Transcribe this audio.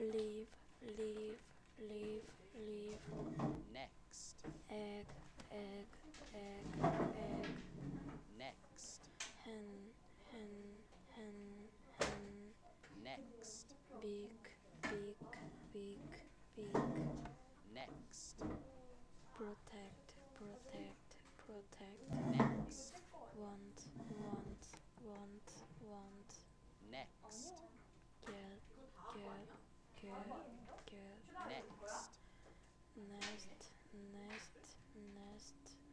leave, leave, leave, leave, Next. egg, egg, egg, egg, Next. hen, hen, hen, hen, Next. big, big, big, big, Next. protect, protect, protect, Next. want, want, want, want, Next. get, get, get, get, Next. nest,